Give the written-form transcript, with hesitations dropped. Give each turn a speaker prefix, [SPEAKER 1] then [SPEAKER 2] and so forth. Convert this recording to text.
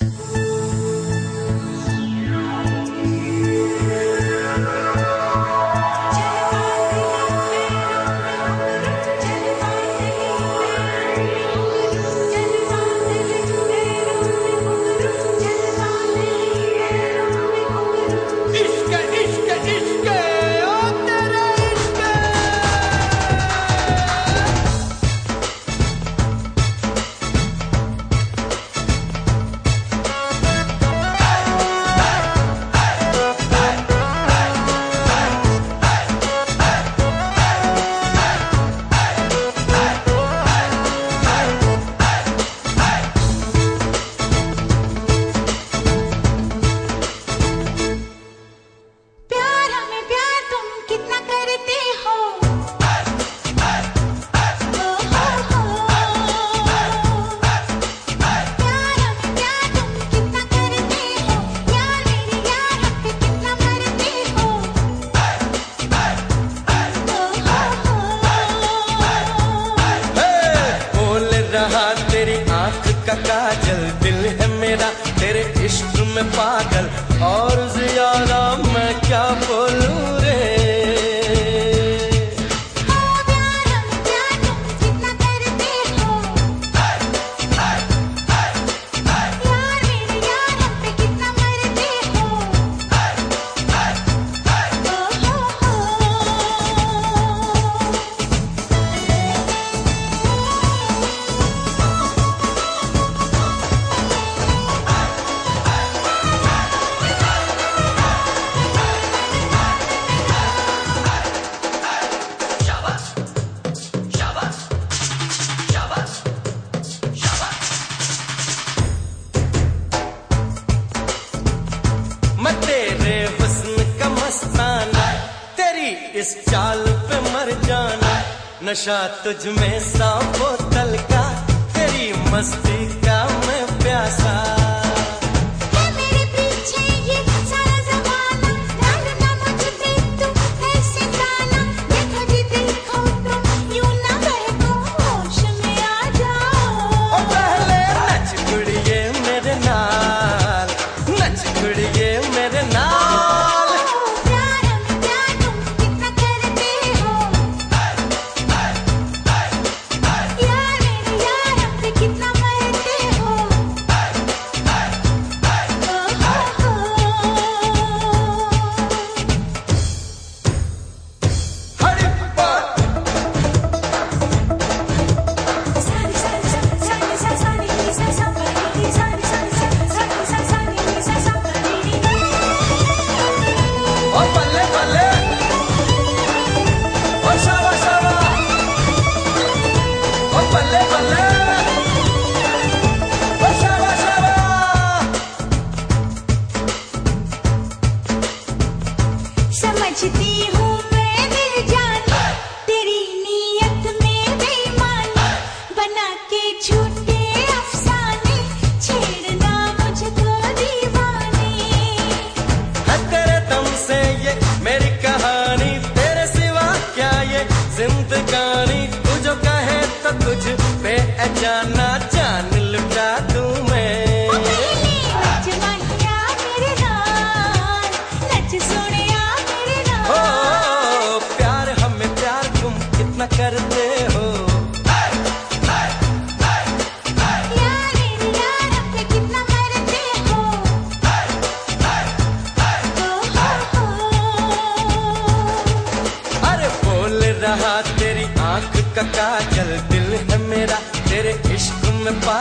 [SPEAKER 1] का काजल, दिल है मेरा तेरे इश्क में पागल, और ज़्यादा मैं क्या बोलूं रे। इस चाल पे मर जाना, नशा तुझ में 100 बोतल का, तेरी मस्ती का मैं प्यासा।
[SPEAKER 2] है मेरे पीछे ये सारा ज़माना, डालना मुझ पे तू ऐसे गाना, देखो जी देखो तुम यूं ना बहको, होश में आ जाओ।
[SPEAKER 1] ओ पहले नच कुड़िए मेरे नाल, नच कुड़िए मेरे नाल।
[SPEAKER 2] समझती हूँ मैं दिल जानी, तेरी नीयत में बेईमानी, बना के झूठे अफसाने, छेड़ना मुझको दीवानी।
[SPEAKER 1] है तेरे दम से ये मेरी कहानी, तेरे सिवा क्या ये जिंदगानी, तू जो कहे तो तुझ पे अचाना जान लुटा दूं मैं।
[SPEAKER 2] नच माहिया मेरे नाल, नच सोनिया मेरे नाल।
[SPEAKER 1] हो प्यार हमें प्यार तुम कितना करते हो,
[SPEAKER 2] यार मेरे यार पे कितना मरते हो।
[SPEAKER 1] अरे बोल रहा तेरी आंख का काजल, दिल है मेरा तेरे इश्क में